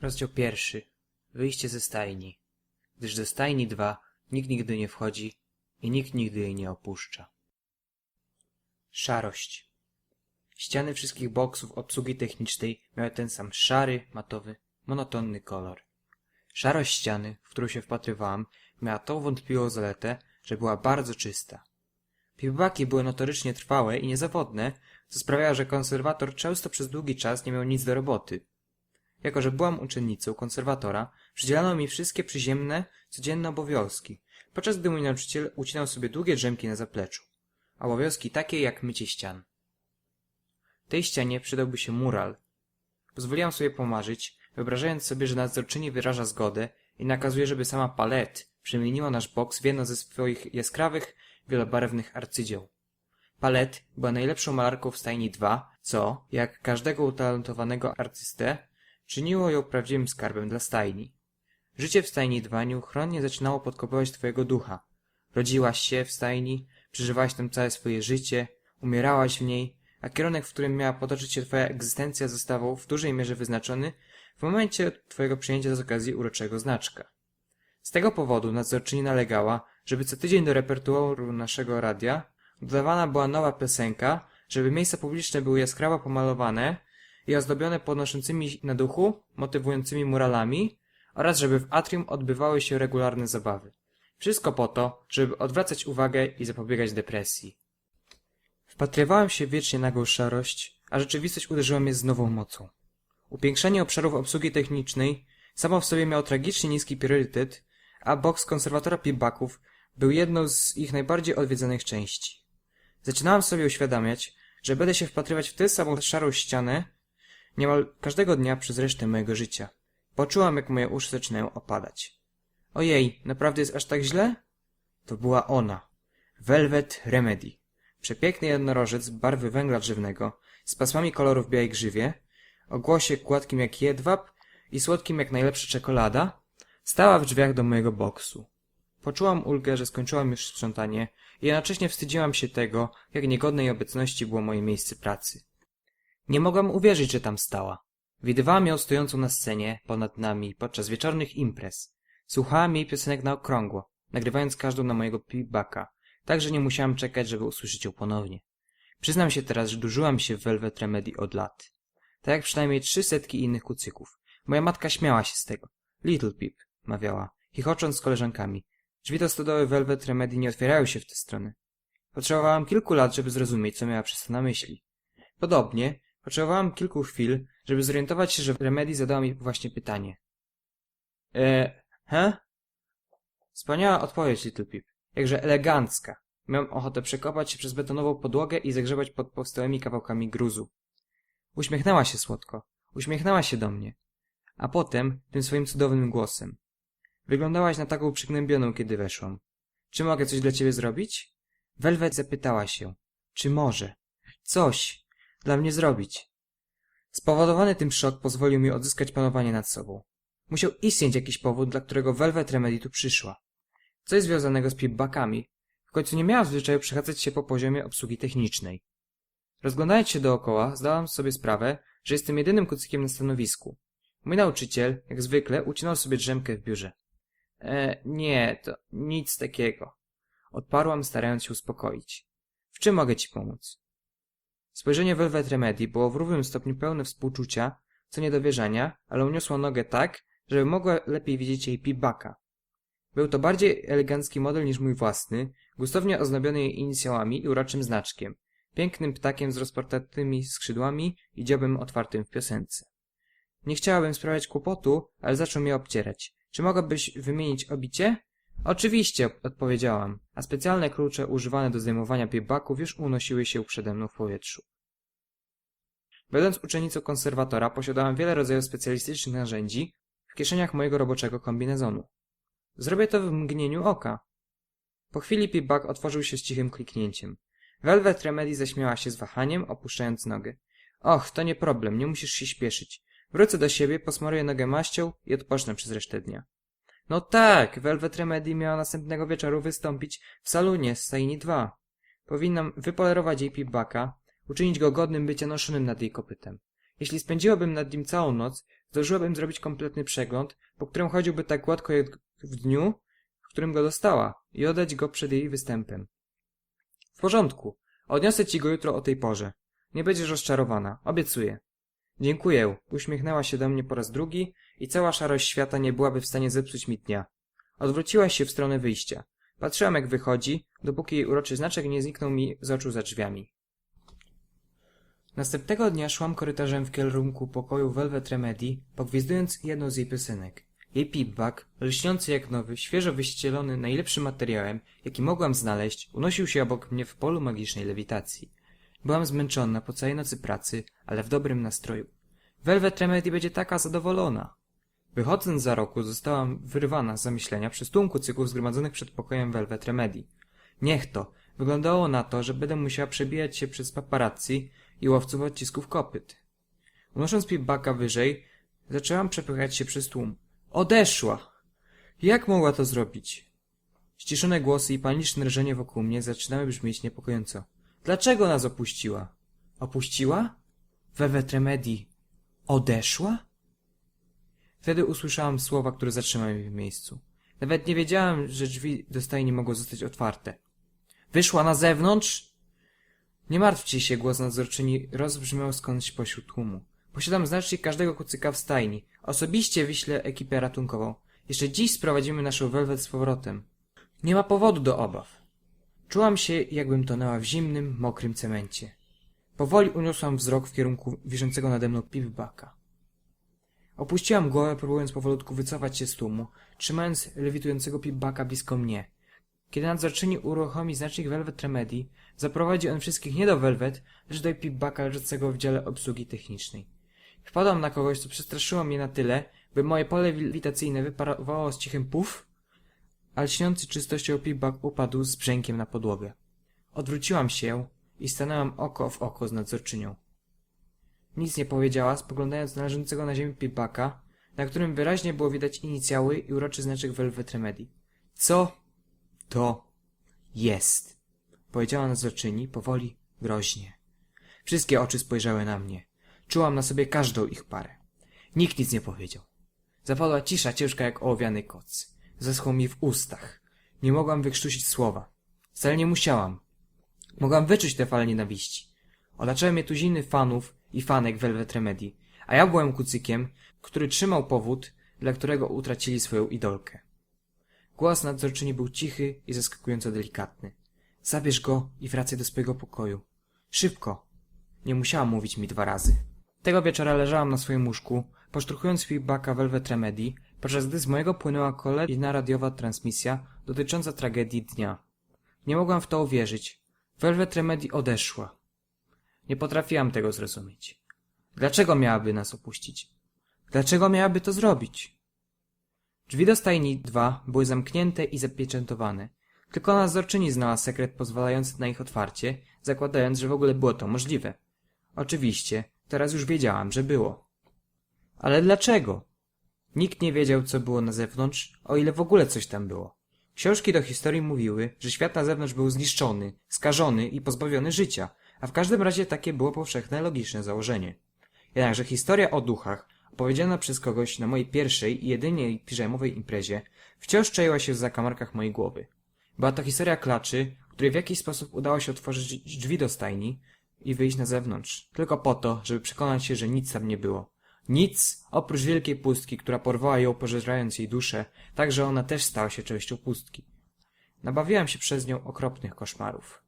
Rozdział 1. Wyjście ze stajni. Gdyż do stajni 2 nikt nigdy nie wchodzi i nikt nigdy jej nie opuszcza. Szarość. Ściany wszystkich boksów obsługi technicznej miały ten sam szary, matowy, monotonny kolor. Szarość ściany, w którą się wpatrywałam, miała tą wątpliwą zaletę, że była bardzo czysta. Pipbaki były notorycznie trwałe i niezawodne, co sprawiało, że konserwator często przez długi czas nie miał nic do roboty. Jako że byłam uczennicą konserwatora, przydzielano mi wszystkie przyziemne, codzienne obowiązki, podczas gdy mój nauczyciel ucinał sobie długie drzemki na zapleczu. Obowiązki takie jak mycie ścian. Tej ścianie przydałby się mural. Pozwoliłam sobie pomarzyć, wyobrażając sobie, że nadzorczyni wyraża zgodę i nakazuje, żeby sama Palette przemieniła nasz boks w jedno ze swoich jaskrawych, wielobarwnych arcydzieł. Palette była najlepszą malarką w stajni 2, co, jak każdego utalentowanego artystę, czyniło ją prawdziwym skarbem dla stajni. Życie w stajni 2 nieuchronnie zaczynało podkopywać twojego ducha. Rodziłaś się w stajni, przeżywałaś tam całe swoje życie, umierałaś w niej, a kierunek, w którym miała potoczyć się twoja egzystencja, zostawał w dużej mierze wyznaczony w momencie twojego przyjęcia z okazji uroczego znaczka. Z tego powodu nadzorczyni nalegała, żeby co tydzień do repertuaru naszego radia dodawana była nowa piosenka, żeby miejsca publiczne były jaskrawo pomalowane i ozdobione podnoszącymi na duchu, motywującymi muralami oraz żeby w atrium odbywały się regularne zabawy. Wszystko po to, żeby odwracać uwagę i zapobiegać depresji. Wpatrywałem się wiecznie nagłą szarość, a rzeczywistość uderzyła mnie z nową mocą. Upiększanie obszarów obsługi technicznej samo w sobie miało tragicznie niski priorytet, a boks konserwatora Pipbaków był jedną z ich najbardziej odwiedzanych części. Zaczynałem sobie uświadamiać, że będę się wpatrywać w tę samą szarą ścianę niemal każdego dnia przez resztę mojego życia. Poczułam, jak moje uszy zaczynają opadać. Ojej, naprawdę jest aż tak źle? To była ona. Velvet Remedy. Przepiękny jednorożec barwy węgla drzewnego, z pasmami kolorów w białej grzywie, o głosie gładkim jak jedwab i słodkim jak najlepsza czekolada, stała w drzwiach do mojego boksu. Poczułam ulgę, że skończyłam już sprzątanie i jednocześnie wstydziłam się tego, jak niegodnej obecności było moje miejsce pracy. Nie mogłam uwierzyć, że tam stała. Widywałam ją stojącą na scenie ponad nami podczas wieczornych imprez. Słuchałam jej piosenek na okrągło, nagrywając każdą na mojego Pipbaka, tak że nie musiałam czekać, żeby usłyszeć ją ponownie. Przyznam się teraz, że duszyłam się w Velvet Remedy od lat. Tak jak przynajmniej 300 innych kucyków. Moja matka śmiała się z tego. Little Pip, mawiała, chichocząc z koleżankami. Drzwi do stodoły Velvet Remedy nie otwierają się w tę stronę. Potrzebowałam kilku lat, żeby zrozumieć, co miała przez to na myśli. Podobnie, potrzebowałam kilku chwil, żeby zorientować się, że Remedy zadała mi właśnie pytanie. Wspaniała odpowiedź, Little Pip. Jakże elegancka. Miałem ochotę przekopać się przez betonową podłogę i zagrzebać pod powstałymi kawałkami gruzu. Uśmiechnęła się słodko. Uśmiechnęła się do mnie. A potem tym swoim cudownym głosem. Wyglądałaś na taką przygnębioną, kiedy weszłam. Czy mogę coś dla ciebie zrobić? Velvet zapytała się. Czy może? Coś dla mnie zrobić. Spowodowany tym szok pozwolił mi odzyskać panowanie nad sobą. Musiał istnieć jakiś powód, dla którego Velvet Remedy tu przyszła. Coś związanego z Pipbakami. W końcu nie miałam zwyczaju przechadzać się po poziomie obsługi technicznej. Rozglądając się dookoła, zdałam sobie sprawę, że jestem jedynym kucykiem na stanowisku. Mój nauczyciel, jak zwykle, ucinał sobie drzemkę w biurze. Nie, to nic takiego. Odparłam, starając się uspokoić. W czym mogę ci pomóc? Spojrzenie Velvet Remedy było w równym stopniu pełne współczucia, co niedowierzania, ale uniosła nogę tak, żeby mogła lepiej widzieć jej Pipbaka. Był to bardziej elegancki model niż mój własny, gustownie ozdobiony jej inicjałami i uroczym znaczkiem, pięknym ptakiem z rozpartymi skrzydłami i dziobem otwartym w piosence. Nie chciałabym sprawiać kłopotu, ale zaczął mnie obcierać. Czy mogłabyś wymienić obicie? Oczywiście, odpowiedziałam, a specjalne klucze używane do zdejmowania Pipbaków już unosiły się przede mną w powietrzu. Będąc uczennicą konserwatora, posiadałam wiele rodzajów specjalistycznych narzędzi w kieszeniach mojego roboczego kombinezonu. Zrobię to w mgnieniu oka. Po chwili Pipbak otworzył się z cichym kliknięciem. Velvet Remedy zaśmiała się z wahaniem, opuszczając nogę. Och, to nie problem, nie musisz się śpieszyć. Wrócę do siebie, posmaruję nogę maścią i odpocznę przez resztę dnia. No tak, Velvet Remedy miała następnego wieczoru wystąpić w salonie z stajni 2. Powinnam wypolerować jej Pipbaka, uczynić go godnym bycia noszonym nad jej kopytem. Jeśli spędziłabym nad nim całą noc, zdążyłabym zrobić kompletny przegląd, po którym chodziłby tak gładko jak w dniu, w którym go dostała i oddać go przed jej występem. W porządku. Odniosę ci go jutro o tej porze. Nie będziesz rozczarowana. Obiecuję. Dziękuję. Uśmiechnęła się do mnie po raz drugi i cała szarość świata nie byłaby w stanie zepsuć mi dnia. Odwróciła się w stronę wyjścia. Patrzyłam jak wychodzi, dopóki jej uroczy znaczek nie zniknął mi z oczu za drzwiami. Następnego dnia szłam korytarzem w kierunku pokoju Velvet Remedy, pogwizdując jedną z jej piosenek. Jej pip-bag, lśniący jak nowy, świeżo wyścielony najlepszym materiałem, jaki mogłam znaleźć, unosił się obok mnie w polu magicznej lewitacji. Byłam zmęczona po całej nocy pracy, ale w dobrym nastroju. Velvet Remedy będzie taka zadowolona. Wychodząc za roku, zostałam wyrwana z zamyślenia przez tłum kucyków zgromadzonych przed pokojem Velvet Remedy. Niech to. Wyglądało na to, że będę musiała przebijać się przez paparazzi i łowców odcisków kopyt. Unosząc pip-baga wyżej, zaczęłam przepychać się przez tłum. Odeszła! Jak mogła to zrobić? Ściszone głosy i paniczne rżenie wokół mnie zaczynały brzmieć niepokojąco. Dlaczego nas opuściła? Opuściła? Velvet Remedy odeszła? Wtedy usłyszałam słowa, które zatrzymały mnie w miejscu. Nawet nie wiedziałam, że drzwi do stajni mogą zostać otwarte. Wyszła na zewnątrz? Nie martwcie się, głos nadzorczyni rozbrzmiał skądś pośród tłumu. Posiadam znacznik każdego kucyka w stajni. Osobiście wyślę ekipę ratunkową. Jeszcze dziś sprowadzimy naszą Velvet z powrotem. Nie ma powodu do obaw. Czułam się, jakbym tonęła w zimnym, mokrym cemencie. Powoli uniosłam wzrok w kierunku wiszącego nade mną pip-baga. Opuściłam głowę, próbując powolutku wycofać się z tłumu, trzymając lewitującego pip-baga blisko mnie. Kiedy nadzorczyni uruchomi znacznik Velvet Remedy, zaprowadzi on wszystkich nie do Velvet, lecz do pip-baga leżącego w dziale obsługi technicznej. Wpadłam na kogoś, co przestraszyło mnie na tyle, by moje pole lewitacyjne wyparowało z cichym puf, a lśniący czystością pip-bag upadł z brzękiem na podłogę. Odwróciłam się i stanęłam oko w oko z nadzorczynią. Nic nie powiedziała, spoglądając na leżącego na ziemi pip-baga, na którym wyraźnie było widać inicjały i uroczy znaczek Velvet Remedy. Co to jest? Powiedziała nadzorczyni, powoli, groźnie. Wszystkie oczy spojrzały na mnie. Czułam na sobie każdą ich parę. Nikt nic nie powiedział. Zapadła cisza ciężka jak ołowiany koc. Zaschło mi w ustach. Nie mogłam wykrztusić słowa. Wcale nie musiałam. Mogłam wyczuć tę falę nienawiści. Otaczały mnie tuziny fanów i fanek Velvet Remedy, a ja byłem kucykiem, który trzymał powód, dla którego utracili swoją idolkę. Głos nadzorczyni był cichy i zaskakująco delikatny. Zabierz go i wracaj do swojego pokoju. Szybko. Nie musiała mówić mi 2 razy. Tego wieczora leżałam na swoim łóżku, poszturchując pip-baga Velvet Remedy, podczas gdy z mojego płynęła kolejna radiowa transmisja dotycząca tragedii dnia. Nie mogłam w to uwierzyć. Velvet Remedy odeszła. Nie potrafiłam tego zrozumieć. Dlaczego miałaby nas opuścić? Dlaczego miałaby to zrobić? Drzwi do stajni 2 były zamknięte i zapieczętowane. Tylko nadzorczyni znała sekret pozwalający na ich otwarcie, zakładając, że w ogóle było to możliwe. Oczywiście, teraz już wiedziałam, że było. Ale dlaczego? Nikt nie wiedział, co było na zewnątrz, o ile w ogóle coś tam było. Książki do historii mówiły, że świat na zewnątrz był zniszczony, skażony i pozbawiony życia, a w każdym razie takie było powszechne, logiczne założenie. Jednakże historia o duchach, opowiedziana przez kogoś na mojej pierwszej i jedynej piżamowej imprezie, wciąż czaiła się w zakamarkach mojej głowy. Była to historia klaczy, której w jakiś sposób udało się otworzyć drzwi do stajni i wyjść na zewnątrz, tylko po to, żeby przekonać się, że nic tam nie było. Nic oprócz wielkiej pustki, która porwała ją, pożerając jej duszę, tak że ona też stała się częścią pustki. Nabawiłam się przez nią okropnych koszmarów.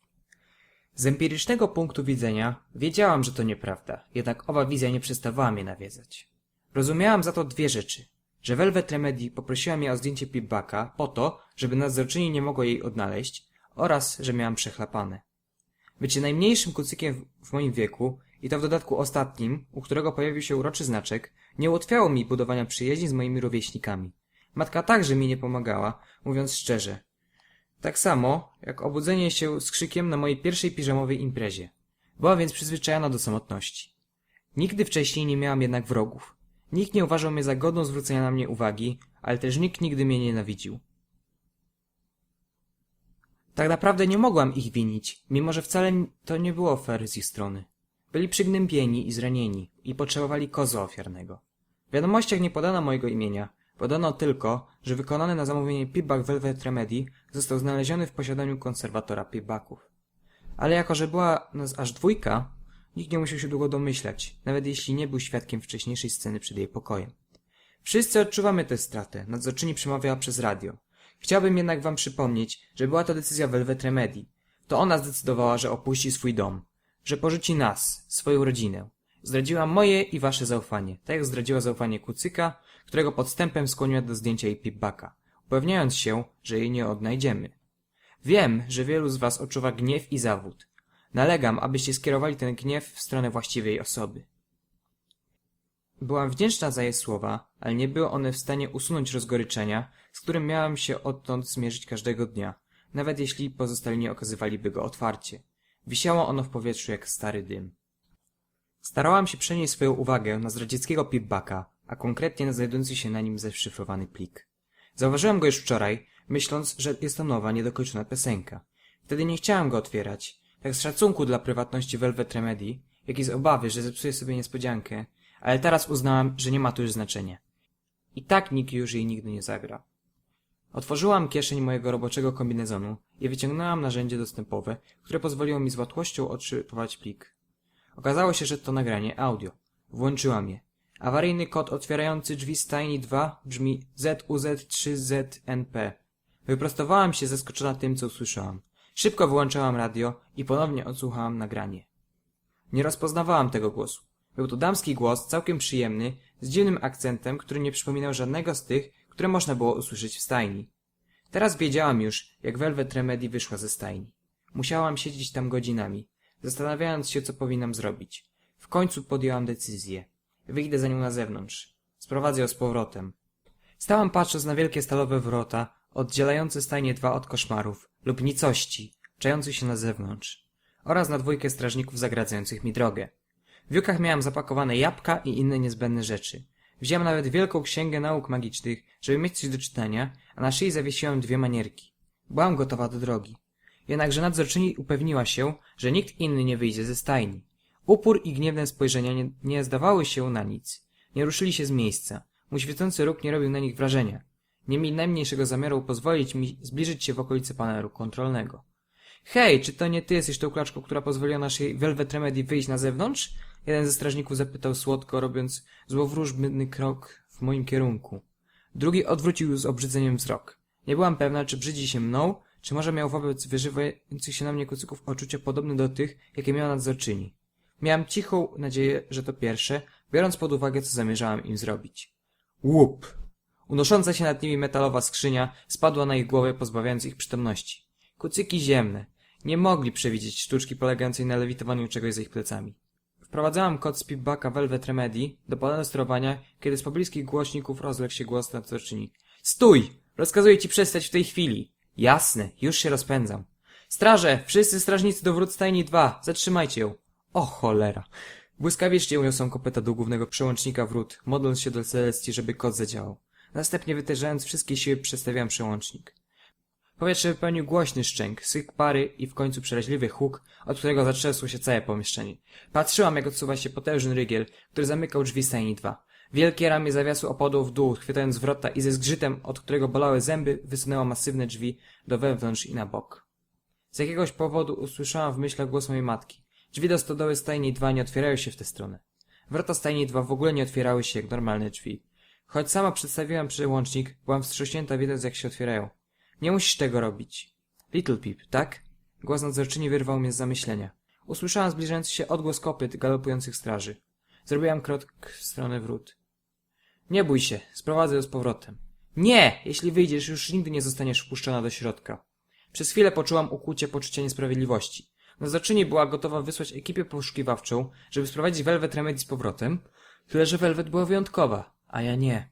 Z empirycznego punktu widzenia wiedziałam, że to nieprawda, jednak owa wizja nie przestawała mnie nawiedzać. Rozumiałam za to 2 rzeczy. Że Velvet Remedy poprosiła mnie o zdjęcie pip-baga po to, żeby nadzorczyni nie mogło jej odnaleźć, oraz że miałam przechlapane. Bycie najmniejszym kucykiem w moim wieku i to w dodatku ostatnim, u którego pojawił się uroczy znaczek, nie ułatwiało mi budowania przyjaźni z moimi rówieśnikami. Matka także mi nie pomagała, mówiąc szczerze. Tak samo, jak obudzenie się z krzykiem na mojej pierwszej piżamowej imprezie. Była więc przyzwyczajona do samotności. Nigdy wcześniej nie miałam jednak wrogów. Nikt nie uważał mnie za godną zwrócenia na mnie uwagi, ale też nikt nigdy mnie nienawidził. Tak naprawdę nie mogłam ich winić, mimo że wcale to nie było fair z ich strony. Byli przygnębieni i zranieni i potrzebowali kozu ofiarnego. W wiadomościach nie podano mojego imienia. Podano tylko, że wykonany na zamówienie Pipbak Velvet Remedy został znaleziony w posiadaniu konserwatora Pipbaków. Ale jako, że była nas aż 2, nikt nie musiał się długo domyślać, nawet jeśli nie był świadkiem wcześniejszej sceny przed jej pokojem. Wszyscy odczuwamy tę stratę, nadzorczyni przemawiała przez radio. Chciałbym jednak wam przypomnieć, że była to decyzja Velvet Remedy. To ona zdecydowała, że opuści swój dom, że porzuci nas, swoją rodzinę. Zdradziła moje i wasze zaufanie, tak jak zdradziła zaufanie Kucyka, którego podstępem skłoniła do zdjęcia jej Pipbaka, upewniając się, że jej nie odnajdziemy. Wiem, że wielu z was odczuwa gniew i zawód. Nalegam, abyście skierowali ten gniew w stronę właściwej osoby. Byłam wdzięczna za jej słowa, ale nie były one w stanie usunąć rozgoryczenia, z którym miałam się odtąd zmierzyć każdego dnia, nawet jeśli pozostali nie okazywaliby go otwarcie. Wisiało ono w powietrzu jak stary dym. Starałam się przenieść swoją uwagę na zdradzieckiego Pipbaka, a konkretnie na znajdujący się na nim zaszyfrowany plik. Zauważyłam go już wczoraj, myśląc, że jest to nowa, niedokończona piosenka. Wtedy nie chciałam go otwierać, tak z szacunku dla prywatności Velvet Remedy, jak i z obawy, że zepsuję sobie niespodziankę, ale teraz uznałam, że nie ma to już znaczenia. I tak nikt już jej nigdy nie zagra. Otworzyłam kieszeń mojego roboczego kombinezonu i wyciągnęłam narzędzie dostępowe, które pozwoliło mi z łatwością odszyfrować plik. Okazało się, że to nagranie audio. Włączyłam je. Awaryjny kod otwierający drzwi stajni 2 brzmi ZUZ3ZNP. Wyprostowałam się zaskoczona tym, co usłyszałam. Szybko wyłączyłam radio i ponownie odsłuchałam nagranie. Nie rozpoznawałam tego głosu. Był to damski głos, całkiem przyjemny, z dziwnym akcentem, który nie przypominał żadnego z tych, które można było usłyszeć w stajni. Teraz wiedziałam już, jak Velvet Remedy wyszła ze stajni. Musiałam siedzieć tam godzinami, zastanawiając się, co powinnam zrobić. W końcu podjęłam decyzję. Wyjdę za nią na zewnątrz. Sprowadzę ją z powrotem. Stałam patrząc na wielkie stalowe wrota, oddzielające stajnie 2 od koszmarów lub nicości, czających się na zewnątrz, oraz na 2 strażników zagradzających mi drogę. W wiókach miałam zapakowane jabłka i inne niezbędne rzeczy. Wziąłem nawet wielką księgę nauk magicznych, żeby mieć coś do czytania, a na szyi zawiesiłem 2 manierki. Byłam gotowa do drogi. Jednakże nadzorczyni upewniła się, że nikt inny nie wyjdzie ze stajni. Upór i gniewne spojrzenia nie zdawały się na nic. Nie ruszyli się z miejsca. Mój świecący róg nie robił na nich wrażenia. Nie mieli najmniejszego zamiaru pozwolić mi zbliżyć się w okolice panelu kontrolnego. Hej, czy to nie ty jesteś tą klaczką, która pozwoliła naszej Velvet Remedy wyjść na zewnątrz? Jeden ze strażników zapytał słodko, robiąc złowróżbny krok w moim kierunku. Drugi odwrócił z obrzydzeniem wzrok. Nie byłam pewna, czy brzydzi się mną, czy może miał wobec wyżywających się na mnie kucyków odczucia podobne do tych, jakie miała nadzorczyni. Miałam cichą nadzieję, że to pierwsze, biorąc pod uwagę, co zamierzałam im zrobić. Łup! Unosząca się nad nimi metalowa skrzynia spadła na ich głowę, pozbawiając ich przytomności. Kucyki ziemne. Nie mogli przewidzieć sztuczki polegającej na lewitowaniu czegoś za ich plecami. Wprowadzałam kod z Pipbaka Velvet Remedy do panelu sterowania, kiedy z pobliskich głośników rozległ się głos nadzorczyni. Stój! Rozkazuję ci przestać w tej chwili. Jasne, już się rozpędzam. Straże! Wszyscy strażnicy do wrót stajni 2! Zatrzymajcie ją! O cholera! Błyskawicznie uniosłam kopyta do głównego przełącznika wrót, modląc się do Celestii, żeby kod zadziałał. Następnie wytężając wszystkie siły przestawiałam przełącznik. Powietrze wypełnił głośny szczęk, syk pary i w końcu przeraźliwy huk, od którego zatrzęsło się całe pomieszczenie. Patrzyłam, jak odsuwa się potężny rygiel, który zamykał drzwi stajni 2. Wielkie ramię zawiasu opadło w dół, chwytając wrota i ze zgrzytem, od którego bolały zęby, wysunęło masywne drzwi do wewnątrz i na bok. Z jakiegoś powodu usłyszałam w myślach głos mojej matki. Drzwi do stodoły stajni 2 nie otwierają się w tę stronę. Wrota stajni 2 w ogóle nie otwierały się jak normalne drzwi. Choć sama przedstawiłam przełącznik, byłam wstrząśnięta wiedząc, jak się otwierają. Nie musisz tego robić. Little Pip, tak? Głos nadzorczyni wyrwał mnie z zamyślenia. Usłyszałam zbliżający się odgłos kopyt galopujących straży. Zrobiłam krok w stronę wrót. Nie bój się, sprowadzę ją z powrotem. Nie! Jeśli wyjdziesz, już nigdy nie zostaniesz wpuszczona do środka. Przez chwilę poczułam ukłucie poczucia niesprawiedliwości. Nadzorczyni była gotowa wysłać ekipę poszukiwawczą, żeby sprowadzić Velvet Remedy z powrotem, tyle że Velvet była wyjątkowa, a ja nie.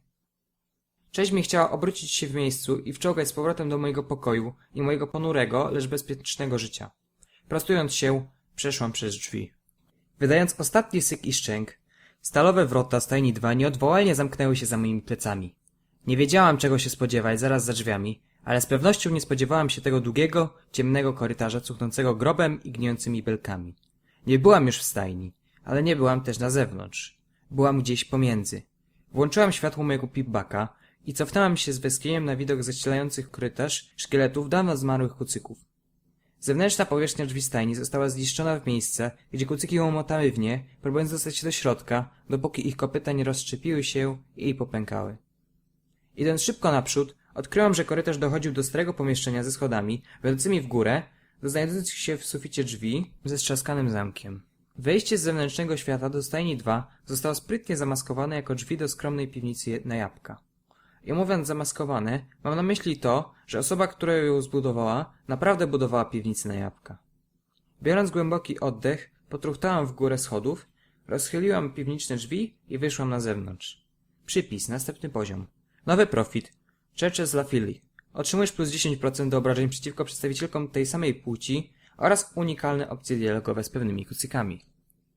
Część mnie chciała obrócić się w miejscu i wczołgać z powrotem do mojego pokoju i mojego ponurego, lecz bezpiecznego życia. Prostując się, przeszłam przez drzwi. Wydając ostatni syk i szczęk, stalowe wrota stajni 2 nieodwołalnie zamknęły się za moimi plecami. Nie wiedziałam, czego się spodziewać zaraz za drzwiami, ale z pewnością nie spodziewałam się tego długiego, ciemnego korytarza cuchnącego grobem i gnijącymi belkami. Nie byłam już w stajni, ale nie byłam też na zewnątrz. Byłam gdzieś pomiędzy. Włączyłam światło mojego pipbaka i cofnęłam się z westchnieniem na widok zaścielających korytarz szkieletów dawno zmarłych kucyków. Zewnętrzna powierzchnia drzwi stajni została zniszczona w miejsce, gdzie kucyki łomotały w nie, próbując dostać się do środka, dopóki ich kopyta nie rozszczepiły się i popękały. Idąc szybko naprzód, odkryłam, że korytarz dochodził do starego pomieszczenia ze schodami, wiodącymi w górę, do znajdujących się w suficie drzwi ze strzaskanym zamkiem. Wejście z zewnętrznego świata do stajni 2 zostało sprytnie zamaskowane jako drzwi do skromnej piwnicy na jabłka. I mówiąc zamaskowane, mam na myśli to, że osoba, która ją zbudowała, naprawdę budowała piwnicę na jabłka. Biorąc głęboki oddech, potruchtałam w górę schodów, rozchyliłam piwniczne drzwi i wyszłam na zewnątrz. Przypis, następny poziom. Nowy profit. Churches La Philly. Otrzymujesz plus 10% do obrażeń przeciwko przedstawicielkom tej samej płci oraz unikalne opcje dialogowe z pewnymi kucykami.